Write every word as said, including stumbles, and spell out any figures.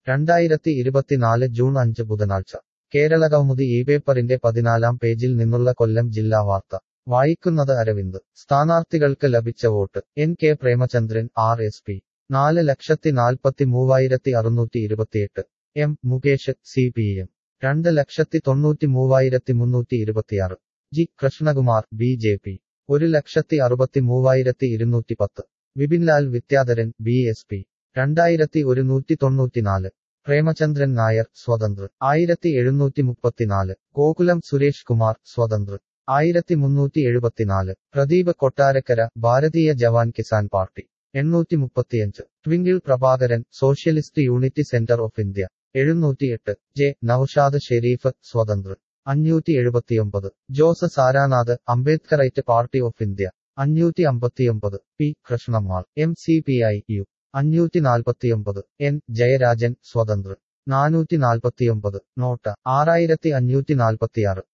രണ്ടായിരത്തി ഇരുപത്തിനാല് ജൂൺ അഞ്ച് ബുധനാഴ്ച കേരളകൗമുദി ഈ പേപ്പറിന്റെ പതിനാലാം പേജിൽ നിന്നുള്ള കൊല്ലം ജില്ലാ വാർത്ത വായിക്കുന്നത് അരവിന്ദ്. സ്ഥാനാർത്ഥികൾക്ക് ലഭിച്ച vote. N K Premachandran R S P നാല് ലക്ഷത്തി നാൽപ്പത്തി മൂവായിരത്തി അറുന്നൂറ്റി ഇരുപത്തിയെട്ട്. M Mukesh C P M രണ്ട് ലക്ഷത്തി തൊണ്ണൂറ്റി മൂവായിരത്തി മുന്നൂറ്റി ഇരുപത്തിയാറ്. G Krishnakumar B J P ഒരു ലക്ഷത്തി അറുപത്തി മൂവായിരത്തി ഇരുന്നൂറ്റി പത്ത്. Vipinlal Vidyadharan B S P രണ്ടായിരത്തി ഒരുന്നൂറ്റി തൊണ്ണൂറ്റിനാല്. പ്രേമചന്ദ്രൻ നായർ സ്വതന്ത്ര് ആയിരത്തി എഴുന്നൂറ്റി മുപ്പത്തിനാല്. ഗോകുലം സുരേഷ് കുമാർ സ്വതന്ത്ര് ആയിരത്തി മുന്നൂറ്റി എഴുപത്തിനാല്. പ്രദീപ് കൊട്ടാരക്കര ഭാരതീയ ജവാൻ കിസാൻ പാർട്ടി എണ്ണൂറ്റി മുപ്പത്തിയഞ്ച്. Twinkle Prabhakaran socialist unity centre of India എഴുന്നൂറ്റിയെട്ട്. ജെ നൌഷാദ് ഷെരീഫ് സ്വതന്ത്ര് അഞ്ഞൂറ്റി എഴുപത്തിയൊമ്പത്. Jose Saranath Ambedkarite party of India അഞ്ഞൂറ്റി അമ്പത്തിയൊമ്പത്. P Krishnammal M C P I U അഞ്ഞൂറ്റി നാൽപ്പത്തിയൊമ്പത്. എൻ ജയരാജൻ സ്വതന്ത്ര് നാനൂറ്റി നാൽപ്പത്തിയൊമ്പത്. നോട്ട ആറായിരത്തി അഞ്ഞൂറ്റി നാൽപ്പത്തിയാറ്.